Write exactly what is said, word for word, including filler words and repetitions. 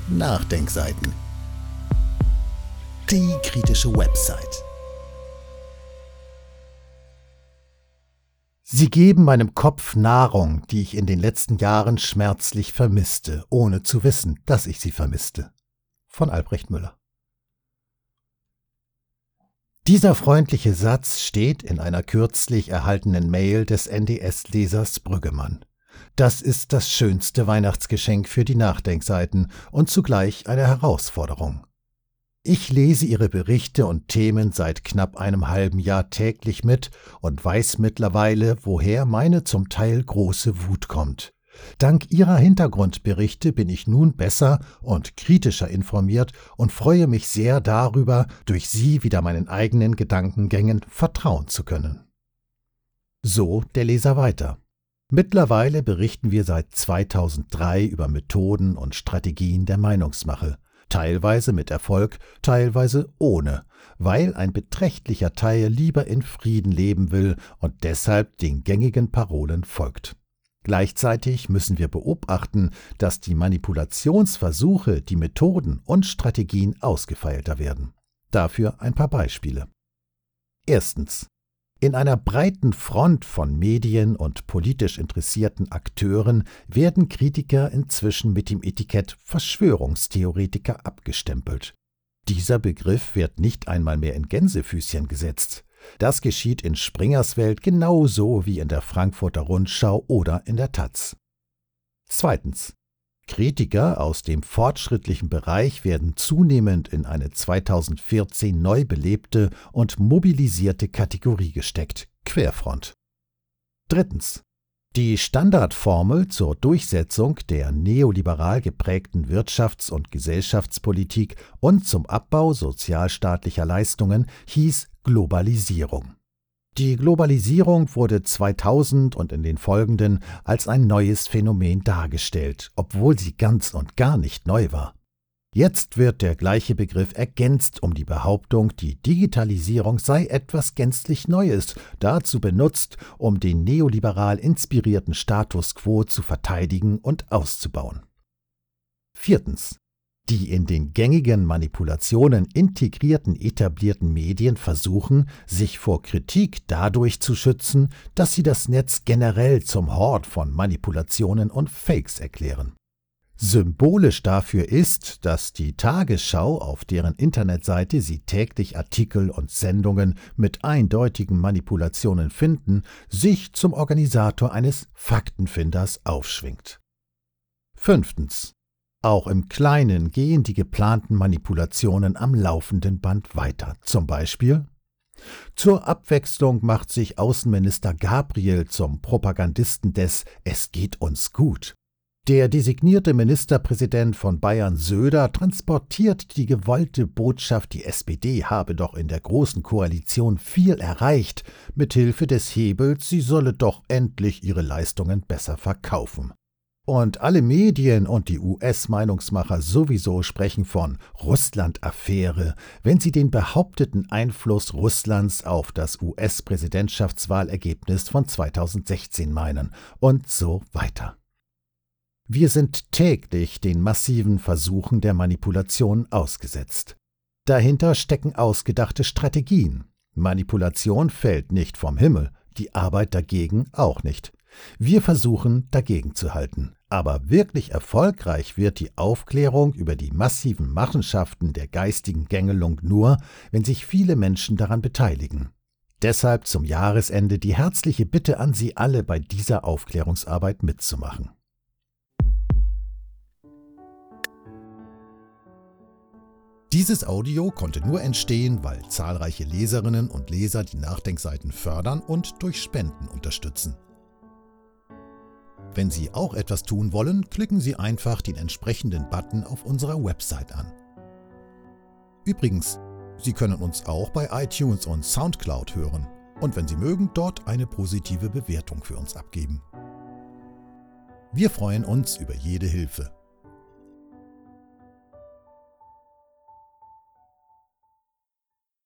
Nachdenkseiten. Die kritische Website. Sie geben meinem Kopf Nahrung, die ich in den letzten Jahren schmerzlich vermisste, ohne zu wissen, dass ich sie vermisste. Von Albrecht Müller. Dieser freundliche Satz steht in einer kürzlich erhaltenen Mail des N D S-Lesers Brüggemann. Das ist das schönste Weihnachtsgeschenk für die Nachdenkseiten und zugleich eine Herausforderung. Ich lese Ihre Berichte und Themen seit knapp einem halben Jahr täglich mit und weiß mittlerweile, woher meine zum Teil große Wut kommt. Dank Ihrer Hintergrundberichte bin ich nun besser und kritischer informiert und freue mich sehr darüber, durch Sie wieder meinen eigenen Gedankengängen vertrauen zu können. So der Leser weiter. Mittlerweile berichten wir seit zweitausenddrei über Methoden und Strategien der Meinungsmache, teilweise mit Erfolg, teilweise ohne, weil ein beträchtlicher Teil lieber in Frieden leben will und deshalb den gängigen Parolen folgt. Gleichzeitig müssen wir beobachten, dass die Manipulationsversuche, die Methoden und Strategien ausgefeilter werden. Dafür ein paar Beispiele. Erstens. In einer breiten Front von Medien und politisch interessierten Akteuren werden Kritiker inzwischen mit dem Etikett Verschwörungstheoretiker abgestempelt. Dieser Begriff wird nicht einmal mehr in Gänsefüßchen gesetzt. Das geschieht in Springers Welt genauso wie in der Frankfurter Rundschau oder in der Taz. Zweitens. Kritiker aus dem fortschrittlichen Bereich werden zunehmend in eine zweitausendvierzehn neu belebte und mobilisierte Kategorie gesteckt: Querfront. Drittens. Die Standardformel zur Durchsetzung der neoliberal geprägten Wirtschafts- und Gesellschaftspolitik und zum Abbau sozialstaatlicher Leistungen hieß Globalisierung. Die Globalisierung wurde zweitausend und in den folgenden als ein neues Phänomen dargestellt, obwohl sie ganz und gar nicht neu war. Jetzt wird der gleiche Begriff ergänzt um die Behauptung, die Digitalisierung sei etwas gänzlich Neues, dazu benutzt, um den neoliberal inspirierten Status quo zu verteidigen und auszubauen. Viertens. Die in den gängigen Manipulationen integrierten etablierten Medien versuchen, sich vor Kritik dadurch zu schützen, dass sie das Netz generell zum Hort von Manipulationen und Fakes erklären. Symbolisch dafür ist, dass die Tagesschau, auf deren Internetseite Sie täglich Artikel und Sendungen mit eindeutigen Manipulationen finden, sich zum Organisator eines Faktenfinders aufschwingt. Fünftens. Auch im Kleinen gehen die geplanten Manipulationen am laufenden Band weiter. Zum Beispiel: Zur Abwechslung macht sich Außenminister Gabriel zum Propagandisten des »Es geht uns gut«. Der designierte Ministerpräsident von Bayern Söder transportiert die gewollte Botschaft, die S P D habe doch in der Großen Koalition viel erreicht, mithilfe des Hebels, sie solle doch endlich ihre Leistungen besser verkaufen. Und alle Medien und die U S-Meinungsmacher sowieso sprechen von Russland-Affäre, wenn sie den behaupteten Einfluss Russlands auf das U S-Präsidentschaftswahlergebnis von zweitausendsechzehn meinen und so weiter. Wir sind täglich den massiven Versuchen der Manipulation ausgesetzt. Dahinter stecken ausgedachte Strategien. Manipulation fällt nicht vom Himmel, die Arbeit dagegen auch nicht. Wir versuchen, dagegen zu halten. Aber wirklich erfolgreich wird die Aufklärung über die massiven Machenschaften der geistigen Gängelung nur, wenn sich viele Menschen daran beteiligen. Deshalb zum Jahresende die herzliche Bitte an Sie alle, bei dieser Aufklärungsarbeit mitzumachen. Dieses Audio konnte nur entstehen, weil zahlreiche Leserinnen und Leser die Nachdenkseiten fördern und durch Spenden unterstützen. Wenn Sie auch etwas tun wollen, klicken Sie einfach den entsprechenden Button auf unserer Website an. Übrigens, Sie können uns auch bei iTunes und Soundcloud hören und wenn Sie mögen, dort eine positive Bewertung für uns abgeben. Wir freuen uns über jede Hilfe.